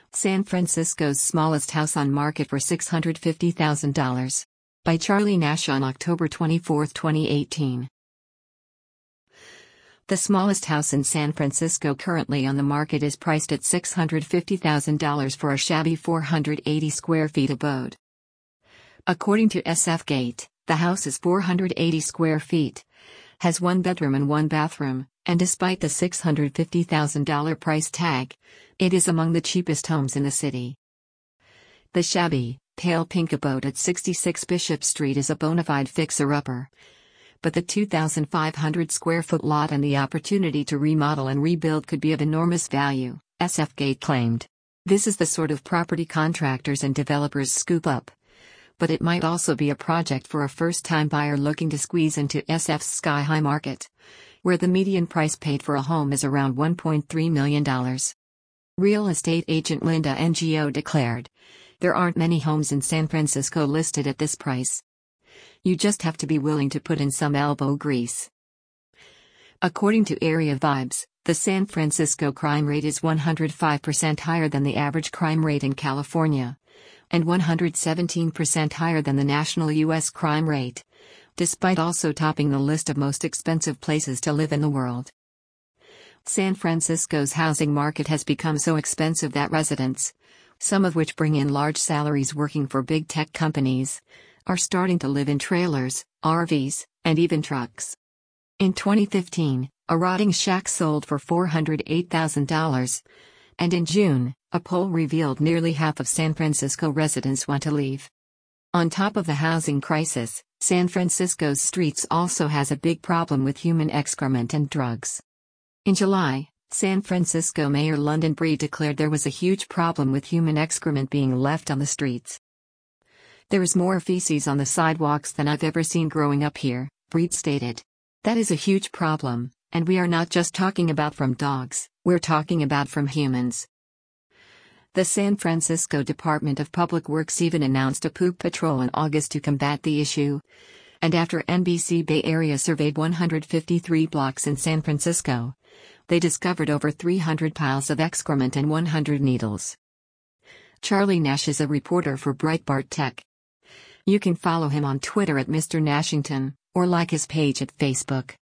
San Francisco's smallest house on market for $650,000. By Charlie Nash on October 24, 2018. The smallest house in San Francisco currently on the market is priced at $650,000 for a shabby 480 square feet abode. According to SFGate, the house is 480 square feet, has one bedroom and one bathroom, and despite the $650,000 price tag, it is among the cheapest homes in the city. The shabby, pale pink abode at 66 Bishop Street is a bona fide fixer-upper. But the 2,500 square foot lot and the opportunity to remodel and rebuild could be of enormous value, SFGate claimed. This is the sort of property contractors and developers scoop up. But it might also be a project for a first-time buyer looking to squeeze into SF's sky-high market, where the median price paid for a home is around $1.3 million. Real estate agent Linda Ngo declared, "There aren't many homes in San Francisco listed at this price. You just have to be willing to put in some elbow grease." According to Area Vibes, the San Francisco crime rate is 105% higher than the average crime rate in California, and 117% higher than the national U.S. crime rate, despite also topping the list of most expensive places to live in the world. San Francisco's housing market has become so expensive that residents, some of which bring in large salaries working for big tech companies, are starting to live in trailers, RVs, and even trucks. In 2015, a rotting shack sold for $408,000, and in June, a poll revealed nearly half of San Francisco residents want to leave. On top of the housing crisis, San Francisco's streets also has a big problem with human excrement and drugs. In July, San Francisco Mayor London Breed declared there was a huge problem with human excrement being left on the streets. "There is more feces on the sidewalks than I've ever seen growing up here," Breed stated. "That is a huge problem, and we are not just talking about from dogs, we're talking about from humans." The San Francisco Department of Public Works even announced a poop patrol in August to combat the issue. And after NBC Bay Area surveyed 153 blocks in San Francisco, they discovered over 300 piles of excrement and 100 needles. Charlie Nash is a reporter for Breitbart Tech. You can follow him on Twitter at Mr. Nashington, or like his page at Facebook.